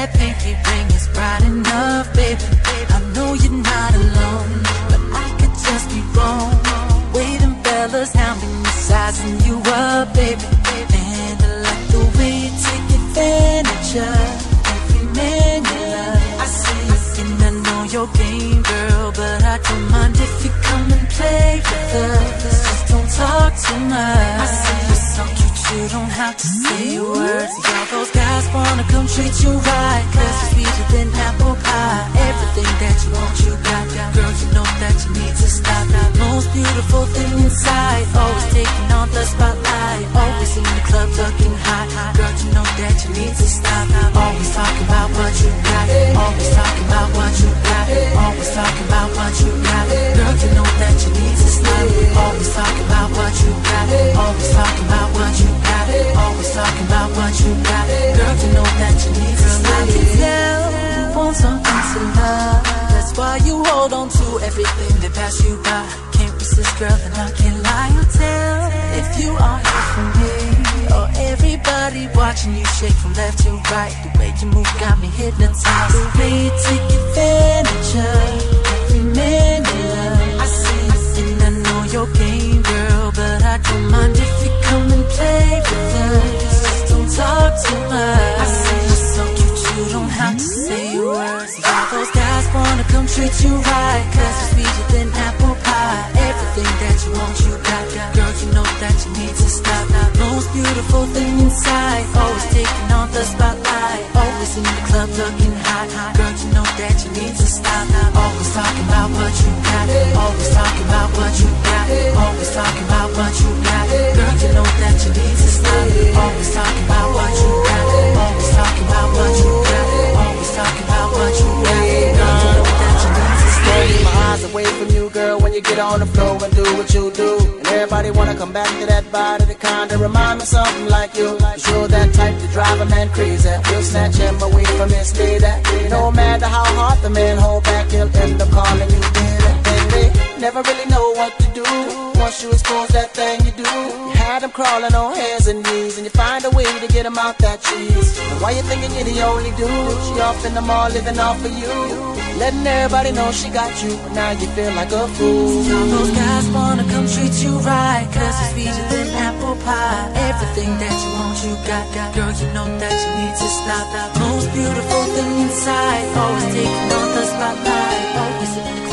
that pinky ring is bright enough, baby. I know you're not alone, but I could just be wrong. Waiting fellas hounding you, sizing you up, baby. And I like the way you take advantage of every man you love. I see you and I know your game, girl, but I don't mind if you come and play with us. Just don't talk too much. I see you so cute, you don't have to say a word. See all those guys wanna come treat you right, 'cause you're sweeter than apple pie. Everything that you want, you got. Girl, you know that you need to stop. Most beautiful thing inside, always taking on the spotlight. Always in the club looking hot. Girl, you know that you need to stop. Always talking about what you got. Always talking about what you got. Always talking about what you got. Girl, you know that you need to stop. Always talking about what you got. Always talking about what you got. Always talking about what you got. Girl, you know that you need to stop. I can tell you want something to love. That's why you hold on to everything that pass you by. Can't resist, girl, and I can't lie. I'll tell if you are here for me, or everybody watching you shake from left to right. The way you move got me hypnotized. The way you take advantage of every man you love. I see you and I know your game, girl, but I don't mind if you come and play with us. Just don't talk too much. I see you so cute, you don't have to say a word. See all those guys wanna come treat you right, 'cause you're sweeter than apple pie. Everything that you want, you got. Girl, you know that you need to stop. Most beautiful thing inside, always taking on the spotlight. Always in the club looking hot. Girl, you know that you need to stop. Always talking about what you got. Always talking about what you got. Always talking about what you got. Girl, you know that you need to stop. Always talking about what you got. Always talking about what you got. Always talking about what you got. Girl, you know that you need to stop. Keep my eyes away from you, girl, when you get on the floor and do what you do. And everybody wanna come back to that body that kinda remind me something like you. You're that type to drive a man crazy. You'll snatch him away from his lady. No matter how hard the man hold back, he'll end up calling you baby. And they never really know what to do once you expose that thing you do. You had him crawling on hands and knees, and you find a way to get him out that cheese. And why you thinking you're the only dude? She off in the mall living off of you, letting everybody know she got you, but now you feel like a fool. See all those guys wanna come treat you right, 'cause you're sweeter than apple pie. Everything that you want, you got. Girl, you know that you need to stop. Most beautiful thing inside, always taking on the spotlight. Always in the